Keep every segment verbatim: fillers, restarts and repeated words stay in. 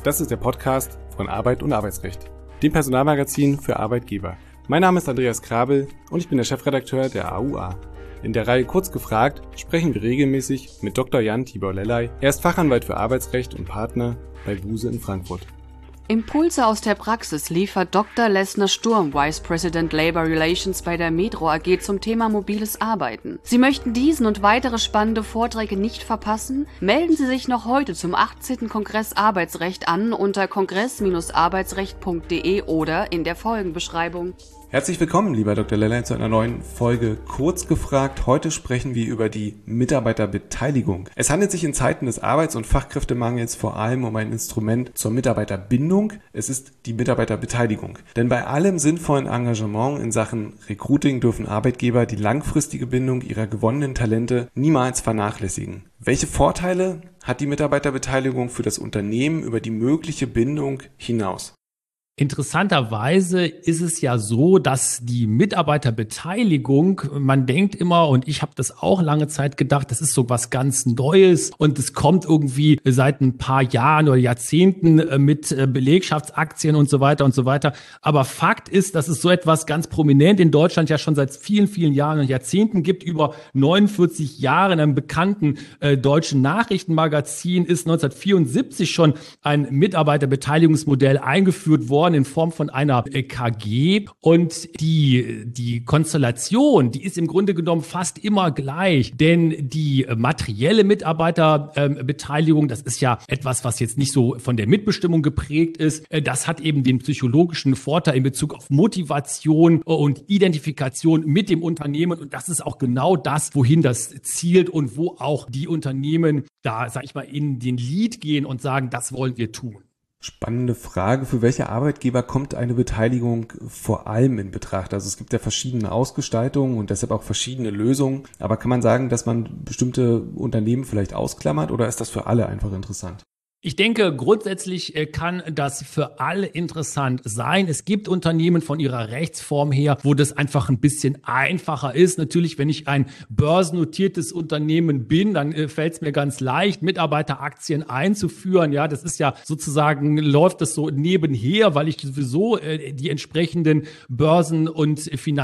Das ist der Podcast von Arbeit und Arbeitsrecht, dem Personalmagazin für Arbeitgeber. Mein Name ist Andreas Krabel und ich bin der Chefredakteur der A U A. In der Reihe Kurz gefragt sprechen wir regelmäßig mit Doktor Jan Tibor Lellay. Er ist Fachanwalt für Arbeitsrecht und Partner bei Buse in Frankfurt. Impulse aus der Praxis liefert Doktor Lessner Sturm, Vice President Labor Relations bei der Metro A G zum Thema mobiles Arbeiten. Sie möchten diesen und weitere spannende Vorträge nicht verpassen? Melden Sie sich noch heute zum achtzehnten Kongress Arbeitsrecht an unter kongress Bindestrich arbeitsrecht punkt de oder in der Folgenbeschreibung. Herzlich willkommen, lieber Doktor Lellay, zu einer neuen Folge Kurz gefragt. Heute sprechen wir über die Mitarbeiterbeteiligung. Es handelt sich in Zeiten des Arbeits- und Fachkräftemangels vor allem um ein Instrument zur Mitarbeiterbindung. Es ist die Mitarbeiterbeteiligung. Denn bei allem sinnvollen Engagement in Sachen Recruiting dürfen Arbeitgeber die langfristige Bindung ihrer gewonnenen Talente niemals vernachlässigen. Welche Vorteile hat die Mitarbeiterbeteiligung für das Unternehmen über die mögliche Bindung hinaus? Interessanterweise ist es ja so, dass die Mitarbeiterbeteiligung, man denkt immer, und ich habe das auch lange Zeit gedacht, das ist so was ganz Neues und es kommt irgendwie seit ein paar Jahren oder Jahrzehnten mit Belegschaftsaktien und so weiter und so weiter. Aber Fakt ist, dass es so etwas ganz prominent in Deutschland ja schon seit vielen, vielen Jahren und Jahrzehnten gibt. Über neunundvierzig Jahre in einem bekannten äh, deutschen Nachrichtenmagazin ist neunzehnhundertvierundsiebzig schon ein Mitarbeiterbeteiligungsmodell eingeführt worden in Form von einer K G, und die die Konstellation, die ist im Grunde genommen fast immer gleich, denn die materielle Mitarbeiterbeteiligung, das ist ja etwas, was jetzt nicht so von der Mitbestimmung geprägt ist, das hat eben den psychologischen Vorteil in Bezug auf Motivation und Identifikation mit dem Unternehmen, und das ist auch genau das, wohin das zielt und wo auch die Unternehmen da, sag ich mal, in den Lead gehen und sagen, das wollen wir tun. Spannende Frage. Für welche Arbeitgeber kommt eine Beteiligung vor allem in Betracht? Also es gibt ja verschiedene Ausgestaltungen und deshalb auch verschiedene Lösungen. Aber kann man sagen, dass man bestimmte Unternehmen vielleicht ausklammert, oder ist das für alle einfach interessant? Ich denke, grundsätzlich kann das für alle interessant sein. Es gibt Unternehmen von ihrer Rechtsform her, wo das einfach ein bisschen einfacher ist. Natürlich, wenn ich ein börsennotiertes Unternehmen bin, dann fällt es mir ganz leicht, Mitarbeiteraktien einzuführen. Ja, das ist ja sozusagen, läuft das so nebenher, weil ich sowieso die entsprechenden Börsen- und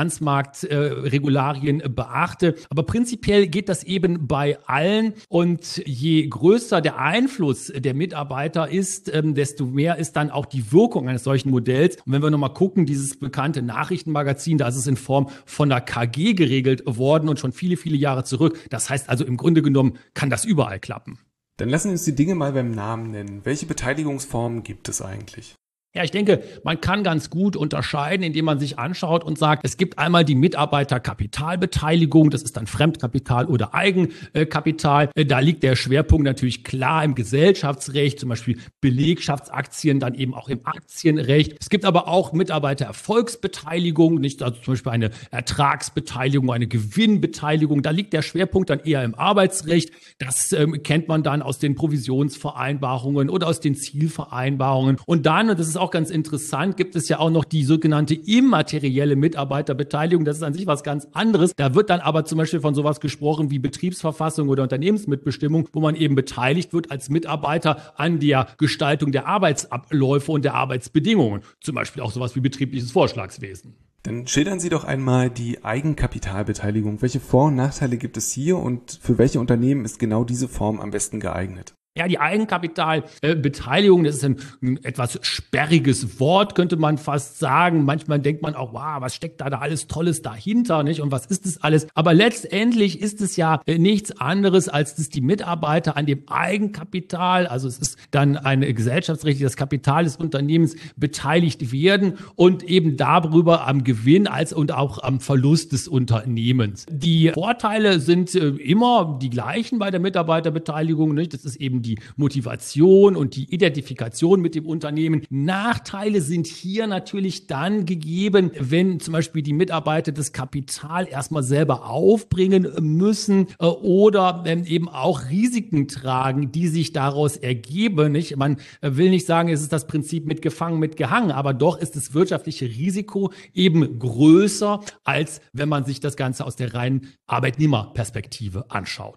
Finanzmarktregularien beachte. Aber prinzipiell geht das eben bei allen, und je größer der Einfluss der Mitarbeiter ist, ähm, desto mehr ist dann auch die Wirkung eines solchen Modells. Und wenn wir nochmal gucken, dieses bekannte Nachrichtenmagazin, da ist es in Form von einer K G geregelt worden und schon viele, viele Jahre zurück. Das heißt also, im Grunde genommen kann das überall klappen. Dann lassen wir uns die Dinge mal beim Namen nennen. Welche Beteiligungsformen gibt es eigentlich? Ja, ich denke, man kann ganz gut unterscheiden, indem man sich anschaut und sagt, es gibt einmal die Mitarbeiterkapitalbeteiligung, das ist dann Fremdkapital oder Eigenkapital. Da liegt der Schwerpunkt natürlich klar im Gesellschaftsrecht, zum Beispiel Belegschaftsaktien, dann eben auch im Aktienrecht. Es gibt aber auch Mitarbeitererfolgsbeteiligung, nicht also zum Beispiel eine Ertragsbeteiligung, eine Gewinnbeteiligung. Da liegt der Schwerpunkt dann eher im Arbeitsrecht. Das ähm, kennt man dann aus den Provisionsvereinbarungen oder aus den Zielvereinbarungen. Und dann, und das ist auch ganz interessant, gibt es ja auch noch die sogenannte immaterielle Mitarbeiterbeteiligung. Das ist an sich was ganz anderes. Da wird dann aber zum Beispiel von sowas gesprochen wie Betriebsverfassung oder Unternehmensmitbestimmung, wo man eben beteiligt wird als Mitarbeiter an der Gestaltung der Arbeitsabläufe und der Arbeitsbedingungen. Zum Beispiel auch sowas wie betriebliches Vorschlagswesen. Dann schildern Sie doch einmal die Eigenkapitalbeteiligung. Welche Vor- und Nachteile gibt es hier und für welche Unternehmen ist genau diese Form am besten geeignet? Ja, die Eigenkapitalbeteiligung, das ist ein, ein etwas sperriges Wort, könnte man fast sagen. Manchmal denkt man auch, wow, was steckt da, da alles Tolles dahinter, nicht? Und was ist das alles? Aber letztendlich ist es ja nichts anderes, als dass die Mitarbeiter an dem Eigenkapital, also es ist dann ein gesellschaftsrechtliches Kapital des Unternehmens, beteiligt werden und eben darüber am Gewinn als und auch am Verlust des Unternehmens. Die Vorteile sind immer die gleichen bei der Mitarbeiterbeteiligung, nicht? Das ist eben die Motivation und die Identifikation mit dem Unternehmen. Nachteile sind hier natürlich dann gegeben, wenn zum Beispiel die Mitarbeiter das Kapital erstmal selber aufbringen müssen äh, oder ähm, eben auch Risiken tragen, die sich daraus ergeben. Nicht? Man will nicht sagen, es ist das Prinzip mit gefangen, mit gehangen, aber doch ist das wirtschaftliche Risiko eben größer, als wenn man sich das Ganze aus der reinen Arbeitnehmerperspektive anschaut.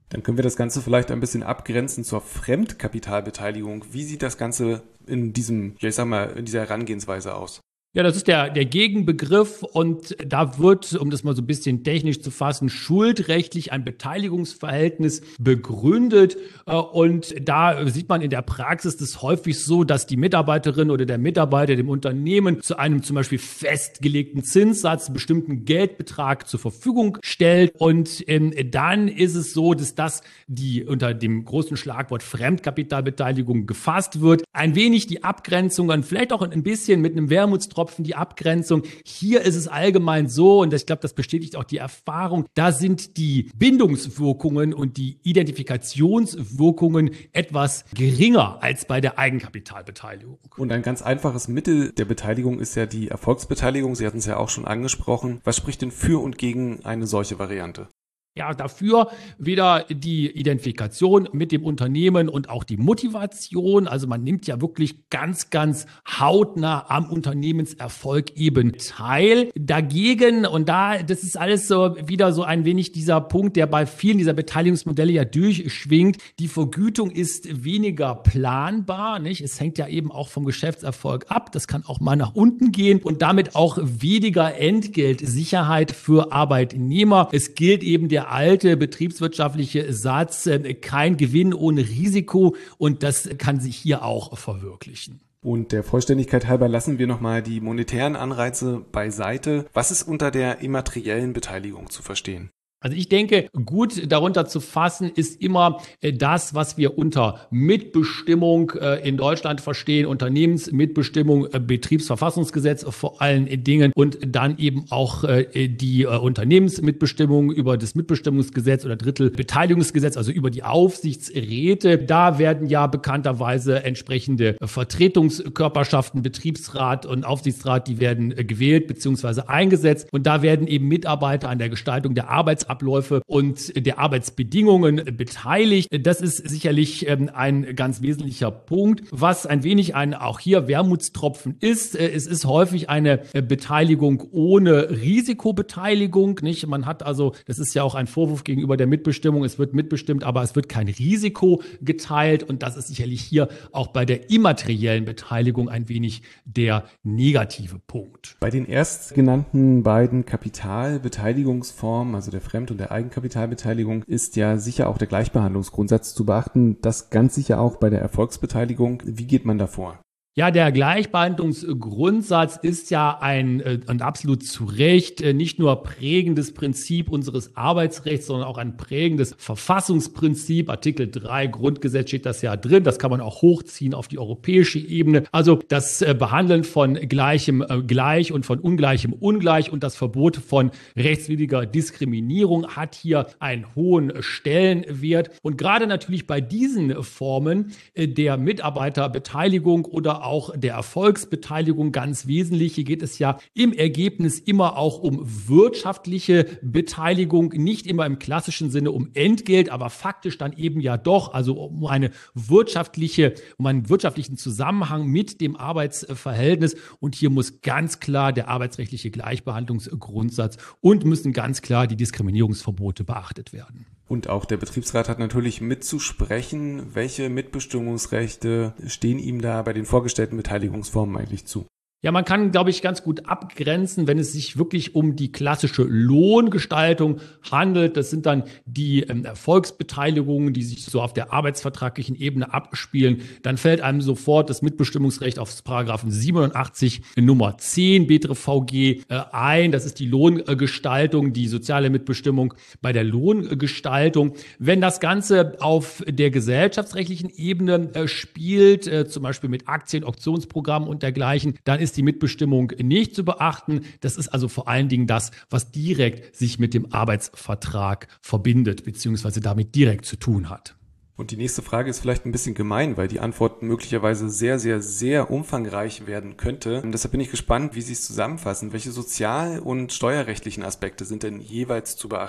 Dann können wir das Ganze vielleicht ein bisschen abgrenzen zur Fremdkapitalbeteiligung. Wie sieht das Ganze in diesem, ja, ich sag mal, in dieser Herangehensweise aus? Ja, das ist der, der Gegenbegriff und da wird, um das mal so ein bisschen technisch zu fassen, schuldrechtlich ein Beteiligungsverhältnis begründet und da sieht man in der Praxis das häufig so, dass die Mitarbeiterin oder der Mitarbeiter dem Unternehmen zu einem zum Beispiel festgelegten Zinssatz einen bestimmten Geldbetrag zur Verfügung stellt und ähm, dann ist es so, dass das die unter dem großen Schlagwort Fremdkapitalbeteiligung gefasst wird. Ein wenig die Abgrenzung und vielleicht auch ein bisschen mit einem Wermutstropfen die Abgrenzung. Hier ist es allgemein so, und ich glaube, das bestätigt auch die Erfahrung, da sind die Bindungswirkungen und die Identifikationswirkungen etwas geringer als bei der Eigenkapitalbeteiligung. Und ein ganz einfaches Mittel der Beteiligung ist ja die Erfolgsbeteiligung. Sie hatten es ja auch schon angesprochen. Was spricht denn für und gegen eine solche Variante? Ja, dafür wieder die Identifikation mit dem Unternehmen und auch die Motivation. Also man nimmt ja wirklich ganz, ganz hautnah am Unternehmenserfolg eben teil. Dagegen, und da, das ist alles so wieder so ein wenig dieser Punkt, der bei vielen dieser Beteiligungsmodelle ja durchschwingt. Die Vergütung ist weniger planbar, nicht? Es hängt ja eben auch vom Geschäftserfolg ab. Das kann auch mal nach unten gehen und damit auch weniger Entgeltsicherheit für Arbeitnehmer. Es gilt eben der alte betriebswirtschaftliche Satz, kein Gewinn ohne Risiko und das kann sich hier auch verwirklichen. Und der Vollständigkeit halber lassen wir nochmal die monetären Anreize beiseite. Was ist unter der immateriellen Beteiligung zu verstehen? Also ich denke, gut darunter zu fassen ist immer das, was wir unter Mitbestimmung in Deutschland verstehen, Unternehmensmitbestimmung, Betriebsverfassungsgesetz vor allen Dingen und dann eben auch die Unternehmensmitbestimmung über das Mitbestimmungsgesetz oder Drittelbeteiligungsgesetz, also über die Aufsichtsräte. Da werden ja bekannterweise entsprechende Vertretungskörperschaften, Betriebsrat und Aufsichtsrat, die werden gewählt bzw. eingesetzt und da werden eben Mitarbeiter an der Gestaltung der Arbeits Abläufe und der Arbeitsbedingungen beteiligt. Das ist sicherlich ähm, ein ganz wesentlicher Punkt. Was ein wenig ein auch hier Wermutstropfen ist, äh, es ist häufig eine äh, Beteiligung ohne Risikobeteiligung, nicht? Man hat also, das ist ja auch ein Vorwurf gegenüber der Mitbestimmung, es wird mitbestimmt, aber es wird kein Risiko geteilt und das ist sicherlich hier auch bei der immateriellen Beteiligung ein wenig der negative Punkt. Bei den erstgenannten beiden Kapitalbeteiligungsformen, also der Fremd- und der Eigenkapitalbeteiligung, ist ja sicher auch der Gleichbehandlungsgrundsatz zu beachten. Das ganz sicher auch bei der Erfolgsbeteiligung. Wie geht man da vor? Ja, der Gleichbehandlungsgrundsatz ist ja ein, äh, und absolut zu Recht, äh, nicht nur prägendes Prinzip unseres Arbeitsrechts, sondern auch ein prägendes Verfassungsprinzip. Artikel drei Grundgesetz steht das ja drin. Das kann man auch hochziehen auf die europäische Ebene. Also das äh, Behandeln von Gleichem äh, gleich und von Ungleichem ungleich und das Verbot von rechtswidriger Diskriminierung hat hier einen hohen Stellenwert. Und gerade natürlich bei diesen Formen äh, der Mitarbeiterbeteiligung oder auch der Erfolgsbeteiligung ganz wesentlich. Hier geht es ja im Ergebnis immer auch um wirtschaftliche Beteiligung, nicht immer im klassischen Sinne um Entgelt, aber faktisch dann eben ja doch, also um eine wirtschaftliche, um einen wirtschaftlichen Zusammenhang mit dem Arbeitsverhältnis. Und hier muss ganz klar der arbeitsrechtliche Gleichbehandlungsgrundsatz und müssen ganz klar die Diskriminierungsverbote beachtet werden. Und auch der Betriebsrat hat natürlich mitzusprechen. Welche Mitbestimmungsrechte stehen ihm da bei den vorgestellten Beteiligungsformen eigentlich zu? Ja, man kann, glaube ich, ganz gut abgrenzen, wenn es sich wirklich um die klassische Lohngestaltung handelt. Das sind dann die ähm, Erfolgsbeteiligungen, die sich so auf der arbeitsvertraglichen Ebene abspielen. Dann fällt einem sofort das Mitbestimmungsrecht auf Paragraphen siebenundachtzig Nummer zehn B T R V G äh, ein. Das ist die Lohngestaltung, die soziale Mitbestimmung bei der Lohngestaltung. Wenn das Ganze auf der gesellschaftsrechtlichen Ebene äh, spielt, äh, zum Beispiel mit Aktien, Optionsprogrammen und dergleichen, dann ist die Mitbestimmung nicht zu beachten. Das ist also vor allen Dingen das, was direkt sich mit dem Arbeitsvertrag verbindet, beziehungsweise damit direkt zu tun hat. Und die nächste Frage ist vielleicht ein bisschen gemein, weil die Antwort möglicherweise sehr, sehr, sehr umfangreich werden könnte. Und deshalb bin ich gespannt, wie Sie es zusammenfassen. Welche sozial- und steuerrechtlichen Aspekte sind denn jeweils zu beachten?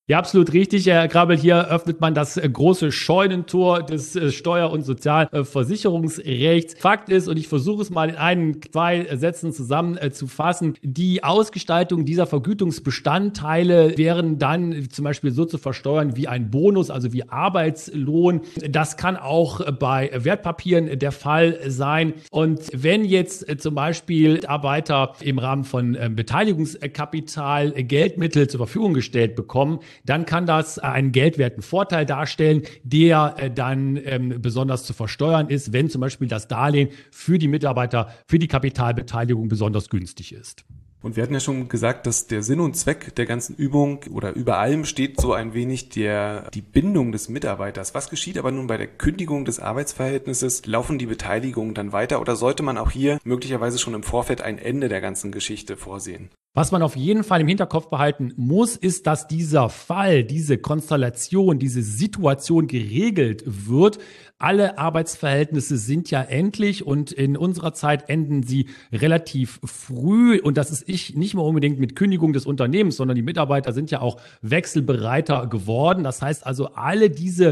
Ja, absolut richtig, Herr Krabbel. Hier öffnet man das große Scheunentor des Steuer- und Sozialversicherungsrechts. Fakt ist, und ich versuche es mal in ein, zwei Sätzen zusammenzufassen, die Ausgestaltung dieser Vergütungsbestandteile wären dann zum Beispiel so zu versteuern wie ein Bonus, also wie Arbeitslohn. Das kann auch bei Wertpapieren der Fall sein. Und wenn jetzt zum Beispiel Arbeiter im Rahmen von Beteiligungskapital Geldmittel zur Verfügung gestellt bekommen, dann kann das einen geldwerten Vorteil darstellen, der äh, dann ähm, besonders zu versteuern ist, wenn zum Beispiel das Darlehen für die Mitarbeiter, für die Kapitalbeteiligung besonders günstig ist. Und wir hatten ja schon gesagt, dass der Sinn und Zweck der ganzen Übung oder über allem steht so ein wenig der, die Bindung des Mitarbeiters. Was geschieht aber nun bei der Kündigung des Arbeitsverhältnisses? Laufen die Beteiligungen dann weiter oder sollte man auch hier möglicherweise schon im Vorfeld ein Ende der ganzen Geschichte vorsehen? Was man auf jeden Fall im Hinterkopf behalten muss, ist, dass dieser Fall, diese Konstellation, diese Situation geregelt wird. Alle Arbeitsverhältnisse sind ja endlich und in unserer Zeit enden sie relativ früh. Und das ist ich nicht mehr unbedingt mit Kündigung des Unternehmens, sondern die Mitarbeiter sind ja auch wechselbereiter geworden. Das heißt also, alle diese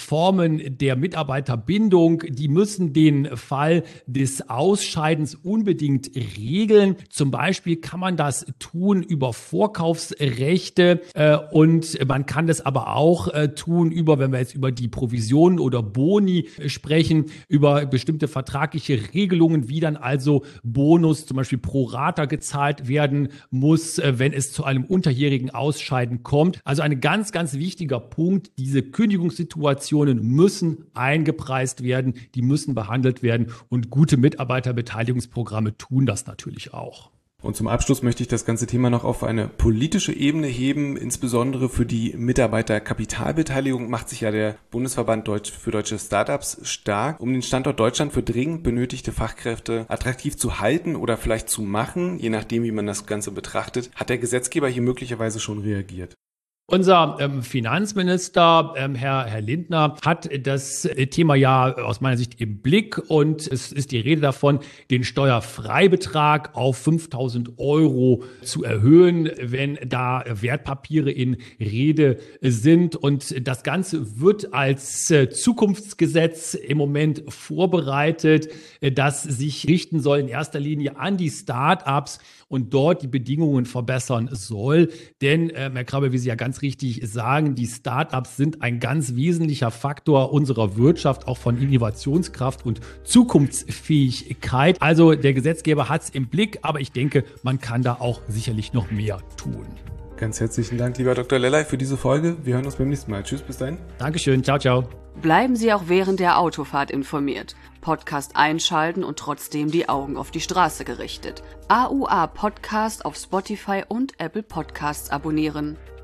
Formen der Mitarbeiterbindung, die müssen den Fall des Ausscheidens unbedingt regeln. Zum Beispiel kann man das tun über Vorkaufsrechte äh, und man kann das aber auch äh, tun über, wenn wir jetzt über die Provisionen oder Boni sprechen, über bestimmte vertragliche Regelungen, wie dann also Bonus zum Beispiel pro Rata gezahlt werden muss, äh, wenn es zu einem unterjährigen Ausscheiden kommt. Also ein ganz, ganz wichtiger Punkt, diese Kündigungssituationen müssen eingepreist werden, die müssen behandelt werden und gute Mitarbeiterbeteiligungsprogramme tun das natürlich auch. Und zum Abschluss möchte ich das ganze Thema noch auf eine politische Ebene heben. Insbesondere für die Mitarbeiterkapitalbeteiligung macht sich ja der Bundesverband Deutsch für deutsche Startups stark, um den Standort Deutschland für dringend benötigte Fachkräfte attraktiv zu halten oder vielleicht zu machen, je nachdem, wie man das Ganze betrachtet. Hat der Gesetzgeber hier möglicherweise schon reagiert? Unser ähm, Finanzminister, ähm, Herr, Herr Lindner, hat das Thema ja aus meiner Sicht im Blick und es ist die Rede davon, den Steuerfreibetrag auf fünftausend Euro zu erhöhen, wenn da Wertpapiere in Rede sind. Und das Ganze wird als äh, Zukunftsgesetz im Moment vorbereitet, äh, das sich richten soll in erster Linie an die Start-ups und dort die Bedingungen verbessern soll. Denn, äh, Herr Krabbel, wie Sie ja ganz richtig sagen, die Start-ups sind ein ganz wesentlicher Faktor unserer Wirtschaft, auch von Innovationskraft und Zukunftsfähigkeit. Also der Gesetzgeber hat es im Blick, aber ich denke, man kann da auch sicherlich noch mehr tun. Ganz herzlichen Dank, lieber Doktor Lellay, für diese Folge. Wir hören uns beim nächsten Mal. Tschüss, bis dahin. Dankeschön, ciao, ciao. Bleiben Sie auch während der Autofahrt informiert. Podcast einschalten und trotzdem die Augen auf die Straße gerichtet. A U A Podcast auf Spotify und Apple Podcasts abonnieren.